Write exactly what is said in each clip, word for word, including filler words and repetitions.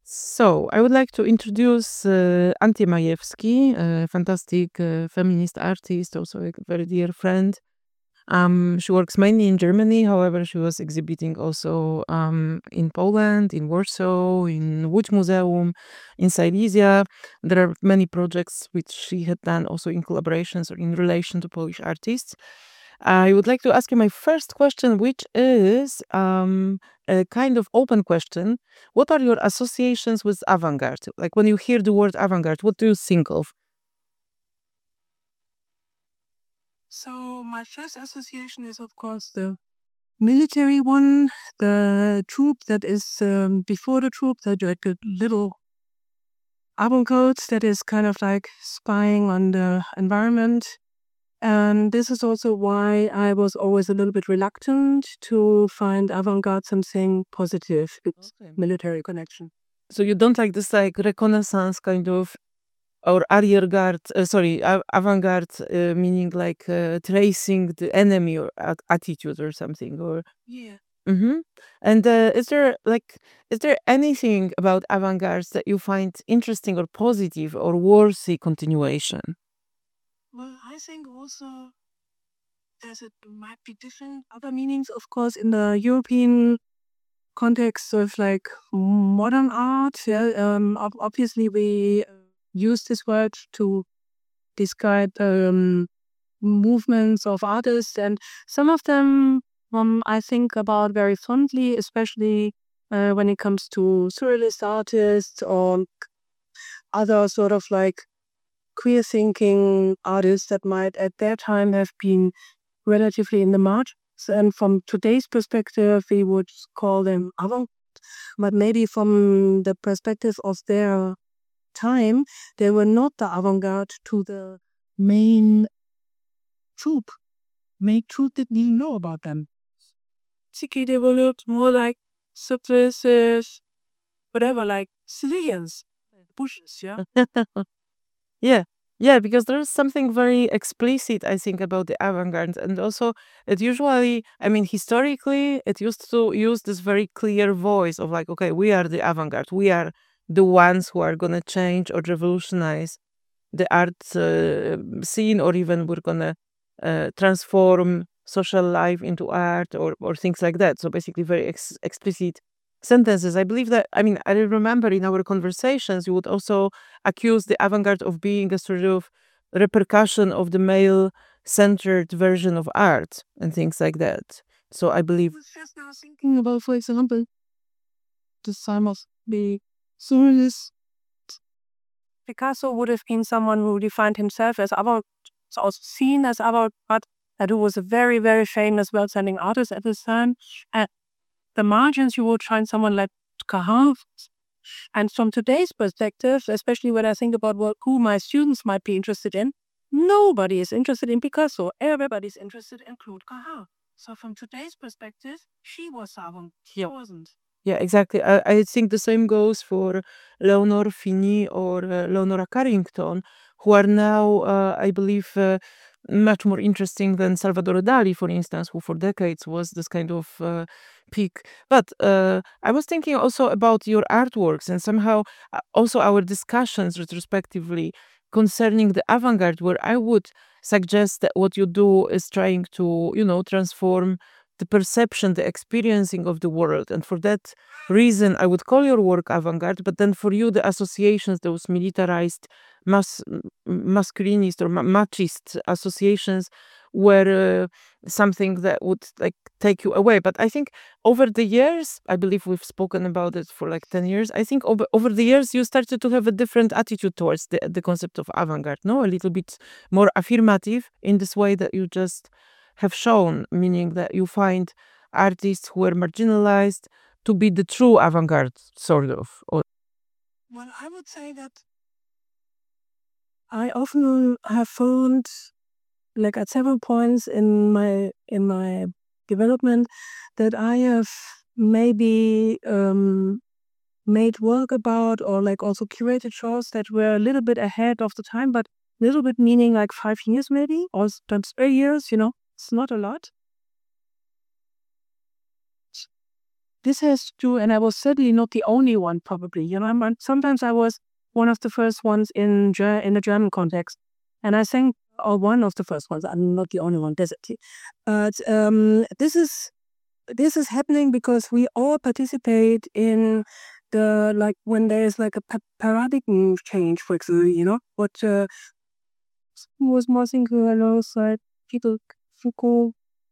So, I would like to introduce uh, Antje Majewski, a fantastic uh, feminist artist, also a very dear friend. Um, she works mainly in Germany, however, she was exhibiting also um, in Poland, in Warsaw, in Łódź Museum, in Silesia. There are many projects which she had done also in collaborations or in relation to Polish artists. I would like to ask you my first question, which is um, a kind of open question. What are your associations with avant-garde? Like when you hear the word avant-garde, what do you think of? So my first association is, of course, the military one, the troop that is um, before the troop, that like a little avant-garde that is kind of like spying on the environment. And this is also why I was always a little bit reluctant to find avant-garde something positive. It's Okay. military connection. So you don't like this like reconnaissance kind of or arrière-garde, uh, sorry, a- avant-garde, uh, meaning like uh, tracing the enemy or at- attitude or something, or Yeah. hmm and uh, is there like is there anything about avant-garde that you find interesting or positive or worthy continuation? Well, I think also there's it might be different other meanings, of course, in the European context of like modern art. Yeah, um, ob- obviously we uh, use this word to describe um, movements of artists, and some of them um, I think about very fondly, especially uh, when it comes to surrealist artists or other sort of like queer thinking artists that might at their time have been relatively in the margins. And from today's perspective, we would call them avant. But maybe from the perspective of their time, they were not the avant-garde to the main troop. Main troop didn't even know about them. Basically, they were looked more like subversive, whatever, like civilians, bushes, yeah. Yeah. Yeah, because there's something very explicit, I think, about the avant-garde. And also, it usually, I mean, historically, it used to use this very clear voice of like, okay, we are the avant-garde. We are the ones who are going to change or revolutionize the art uh, scene, or even we're going to uh, transform social life into art or, or things like that. So basically, very ex- explicit sentences. I believe that, I mean, I remember in our conversations, you would also accuse the avant-garde of being a sort of repercussion of the male centered version of art and things like that. So I I believe. was just now thinking about, for example, the time of the surrealists. Picasso would have been someone who defined himself as avant, so also seen as avant-garde, and who was a very, very famous, well-standing artist at this time. At the margins, you would find someone like Cahun. And from today's perspective, especially when I think about what who my students might be interested in, nobody is interested in Picasso. Everybody's interested in Claude Cahun. So from today's perspective, she was avant. He Yeah. wasn't. Yeah, exactly. I, I think the same goes for Leonor Fini or uh, Leonora Carrington, who are now, uh, I believe, uh, much more interesting than Salvador Dali, for instance, who for decades was this kind of uh, peak. But uh, I was thinking also about your artworks and somehow uh, also our discussions retrospectively concerning the avant-garde, where I would suggest that what you do is trying to, you know, transform the perception, the experiencing of the world. And for that reason, I would call your work avant-garde, but then for you, the associations, those militarized, mas- m- masculinist or ma- machist associations were uh, something that would like take you away. But I think over the years, I believe we've spoken about it for like ten years. I think over, over the years, you started to have a different attitude towards the, the concept of avant-garde, no? A little bit more affirmative in this way that you just have shown, meaning that you find artists who were marginalized to be the true avant-garde, sort of. Or Well, I would say that I often have found, like at several points in my in my development, that I have maybe um, made work about or like also curated shows that were a little bit ahead of the time, but a little bit meaning like five years maybe, or sometimes three years. You know, it's not a lot. this has to do, and I was certainly not the only one, probably. You know, I'm, sometimes I was one of the first ones in Ger- in the German context, and I think, or one of the first ones. I'm not the only one, definitely. But um, this is this is happening because we all participate in the, like, when there's like a pa- paradigm change, for example. You know, what uh, was Martin alongside Peter Foucault.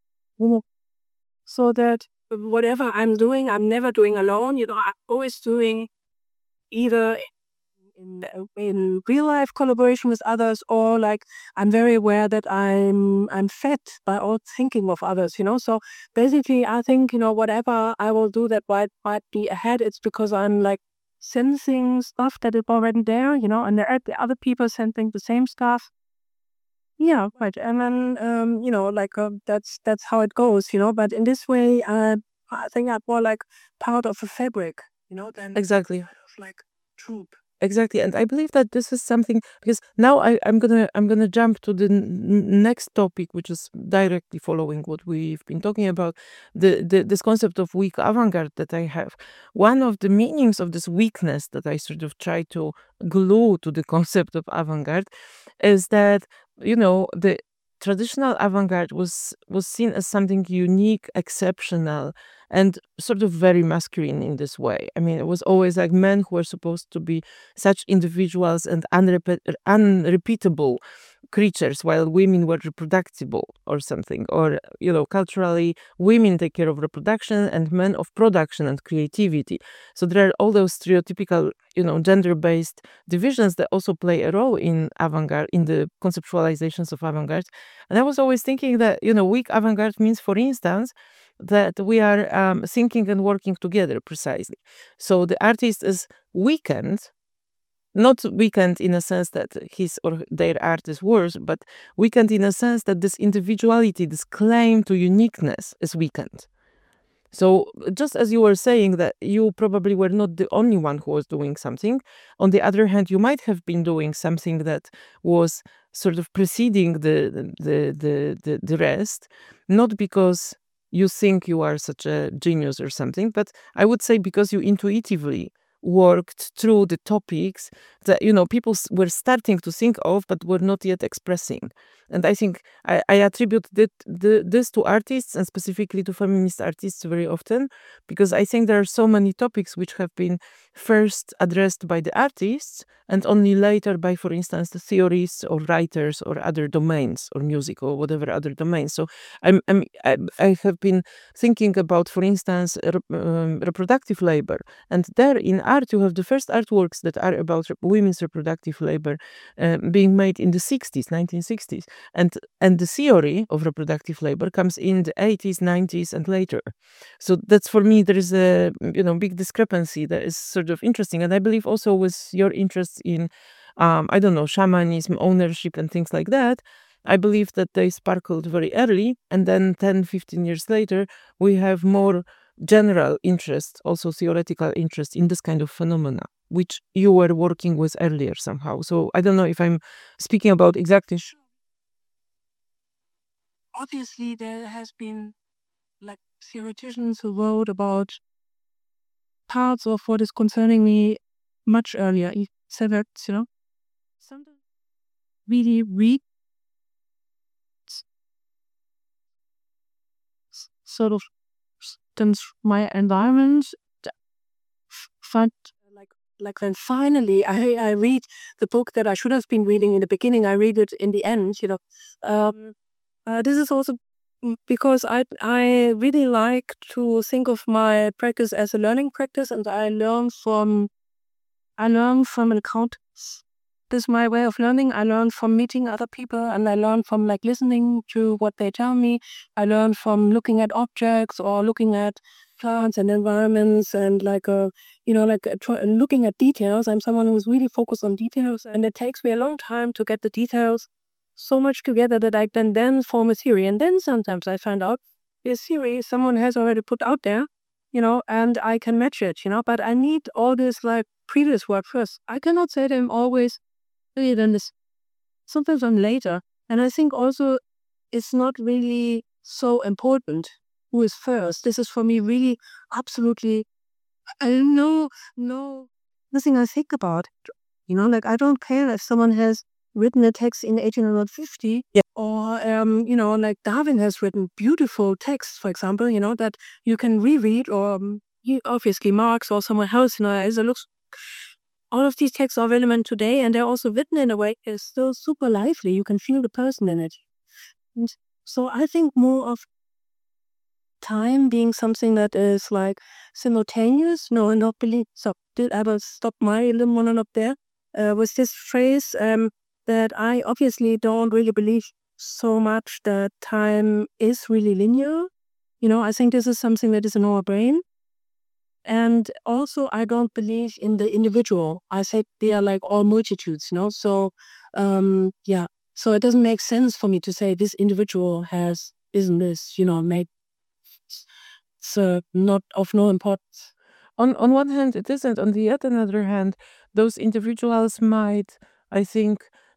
So that whatever I'm doing, I'm never doing alone. You know, I'm always doing either in in real life collaboration with others, or like I'm very aware that I'm I'm fed by all thinking of others. You know, so basically, I think, you know, whatever I will do that might might be ahead, it's because I'm like sensing stuff that is already there. You know, and there are the other people sensing the same stuff. Yeah, right. And then, um, you know, like uh, that's that's how it goes, you know. But in this way, uh, I think I'm more like part of a fabric, you know, than Exactly. kind of like troop. Exactly, and I believe that this is something, because now I, I'm gonna I'm gonna jump to the n- next topic, which is directly following what we've been talking about, the, the this concept of weak avant-garde that I have. One of the meanings of this weakness that I sort of try to glue to the concept of avant-garde is that, you know, the traditional avant-garde was was seen as something unique, exceptional, and sort of very masculine in this way. I mean, it was always like men who were supposed to be such individuals and unrepe- unrepeatable creatures, while women were reproducible or something. Or, you know, culturally, women take care of reproduction and men of production and creativity. So there are all those stereotypical, you know, gender-based divisions that also play a role in avant-garde, in the conceptualizations of avant-garde. And I was always thinking that, you know, weak avant-garde means, for instance, that we are um, thinking and working together precisely. So the artist is weakened, not weakened in a sense that his or their art is worse, but weakened in a sense that this individuality, this claim to uniqueness is weakened. So just as you were saying that you probably were not the only one who was doing something, on the other hand, you might have been doing something that was sort of preceding the the the the, the rest, not because you think you are such a genius or something, but I would say because you intuitively worked through the topics that, you know, people s- were starting to think of but were not yet expressing. And I think I, I attribute that, the, this to artists, and specifically to feminist artists, very often, because I think there are so many topics which have been first addressed by the artists and only later by, for instance, the theorists or writers or other domains, or music or whatever other domains. So I'm, I'm I, I have been thinking about, for instance, rep- um, reproductive labor, and there in art you have the first artworks that are about rep- women's reproductive labor uh, being made in the sixties, nineteen sixties, and and the theory of reproductive labor comes in the eighties, nineties, and later. So that's, for me, there is a, you know, big discrepancy that is sort of interesting. And I believe also with your interest in um, I don't know, shamanism, ownership, and things like that, I believe that they sparkled very early, and then ten, fifteen years later, we have more general interest, also theoretical interest in this kind of phenomena, which you were working with earlier somehow. So I don't know if I'm speaking about exactly. Obviously, there has been like theoreticians who wrote about parts of what is concerning me much earlier. You said that, you know, sometimes really read s- sort of since my environment, find like like then finally I I read the book that I should have been reading in the beginning. I read it in the end. You know, um, uh, this is also mm, because I I really like to think of my practice as a learning practice, and I learn from I learn from encounters. This is my way of learning. I learn from meeting other people, and I learn from like listening to what they tell me. I learn from looking at objects or looking at plants and environments, and like uh, you know, like uh, try, looking at details. I'm someone who's really focused on details, and it takes me a long time to get the details so much together that I can then form a theory. And then sometimes I find out a theory someone has already put out there, you know, and I can match it, you know. But I need all this like previous work first. I cannot say that I'm always earlier than this. Sometimes I'm later. And I think also it's not really so important. who is first. This is for me really absolutely, I no, no, nothing I think about. You know, like I don't care if someone has written a text in eighteen fifty, Yeah. or, um, you know, like Darwin has written beautiful texts, for example, you know, that you can reread, or um, you, obviously Marx or someone else, you know, as it looks, all of these texts are relevant today, and they're also written in a way is still super lively. You can feel the person in it. And so I think more of time being something that is like simultaneous. No, and not believe. So did I will stop my little monologue there uh, with this phrase um, that I obviously don't really believe so much that time is really linear. You know, I think this is something that is in our brain. And also, I don't believe in the individual. I think they are like all multitudes, you know? So, um, yeah. So it doesn't make sense for me to say this individual has, isn't this, you know, made, it's uh, not of no importance. On on one hand, it isn't. On the yet another hand, those individuals might, I think,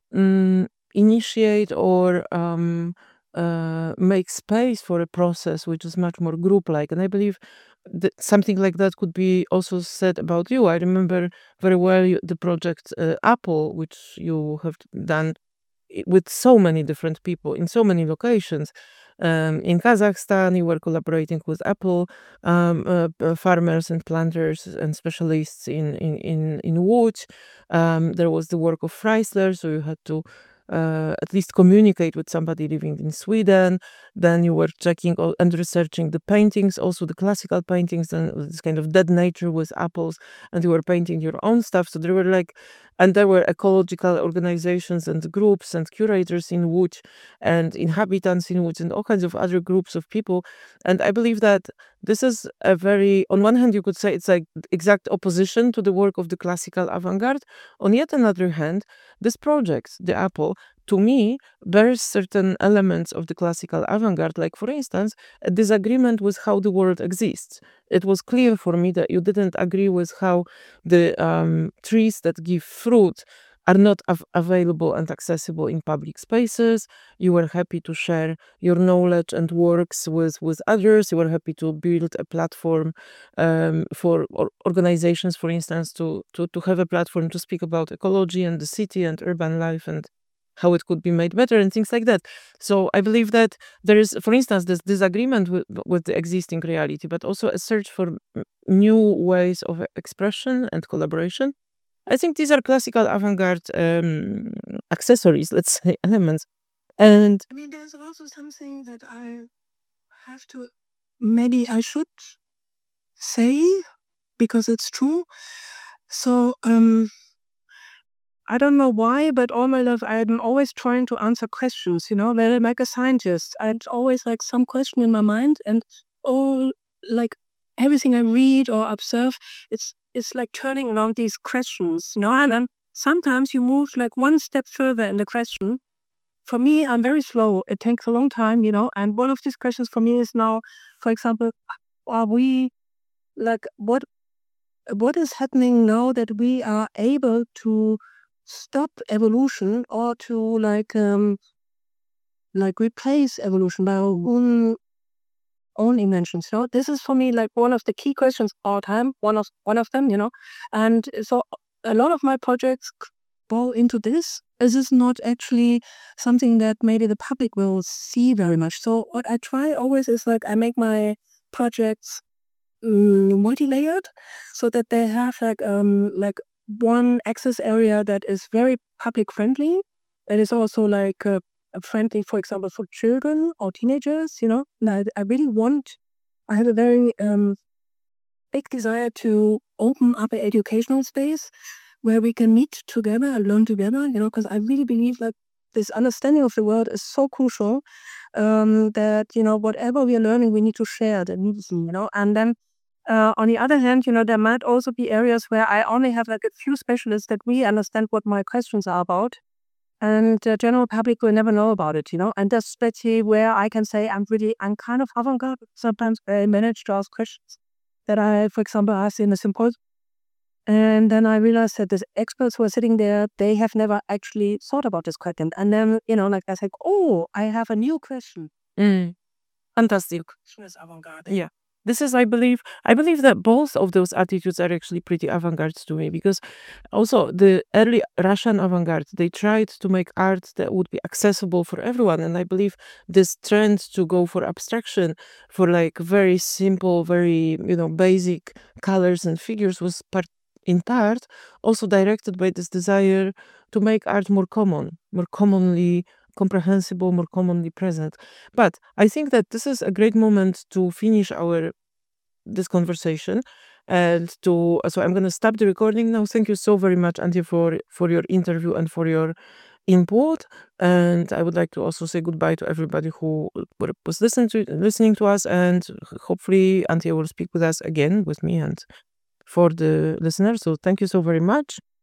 mm, initiate or um, uh, make space for a process which is much more group-like. And I believe that something like that could be also said about you. I remember very well you- the project uh, Apple, which you have done i- with so many different people in so many locations. Um, in Kazakhstan, you were collaborating with Apple um, uh, uh, farmers and planters and specialists in in in in Łódź. Um, there was the work of Freisler, so you had to uh, at least communicate with somebody living in Sweden. Then you were checking all, and researching the paintings, also the classical paintings, and this kind of dead nature with apples. And you were painting your own stuff. So there were like, and there were ecological organizations and groups and curators in Łódź and inhabitants in Łódź and all kinds of other groups of people. And I believe that this is a very, on one hand, you could say it's like exact opposition to the work of the classical avant-garde. On yet another hand, this project, the Apple, to me, bears certain elements of the classical avant-garde, like, for instance, a disagreement with how the world exists. It was clear for me that you didn't agree with how the um, trees that give fruit are not av- available and accessible in public spaces. You were happy to share your knowledge and works with, with others. You were happy to build a platform um, for or organizations, for instance, to, to, to have a platform to speak about ecology and the city and urban life and how it could be made better and things like that. So I believe that there is, for instance, this disagreement with, with the existing reality, but also a search for m- new ways of expression and collaboration. I think these are classical avant-garde um, accessories, let's say, elements. And I mean, there's also something that I have to, maybe I should say, because it's true. So, um, I don't know why, but all my life I'm always trying to answer questions, you know, like like a scientist. I had always like some question in my mind, and all like everything I read or observe, it's it's like turning around these questions, you know, and then sometimes you move like one step further in the question. For me, I'm very slow. It takes a long time, you know, and one of these questions for me is now, for example, are we like what what is happening now that we are able to stop evolution or to like um like replace evolution by our own own inventions. So this is for me like one of the key questions all time, one of one of them, you know. And so a lot of my projects c- fall into this. This is not actually something that maybe the public will see very much. So what I try always is like I make my projects mm, multi-layered so that they have like um like one access area that is very public friendly. It is also like uh, friendly, for example, for children or teenagers. You know, and I, I really want. I have a very um big desire to open up an educational space where we can meet together and learn together. You know, because I really believe like this understanding of the world is so crucial um, that you know whatever we are learning, we need to share that immediately. You know, and then uh, on the other hand, you know, there might also be areas where I only have like a few specialists that really understand what my questions are about. And the general public will never know about it, you know. And that's especially where I can say I'm really, I'm kind of avant-garde. Sometimes I manage to ask questions that I, for example, asked in a symposium. And then I realized that the experts who are sitting there, they have never actually thought about this question. And then, you know, like I said, oh, I have a new question. mm, Fantastic. Express avant-garde. Yeah. This is, I believe, I believe that both of those attitudes are actually pretty avant-garde to me, because also the early Russian avant-garde, they tried to make art that would be accessible for everyone. And I believe this trend to go for abstraction, for like very simple, very, you know, basic colors and figures was part in part also directed by this desire to make art more common, more commonly comprehensible, more commonly present. But I think that this is a great moment to finish our this conversation and to so I'm gonna stop the recording now. Thank you so very much, Antje, for for your interview and for your input. And I would like to also say goodbye to everybody who were- was listening to listening to us, and hopefully Antje will speak with us again, with me and for the listeners. So thank you so very much.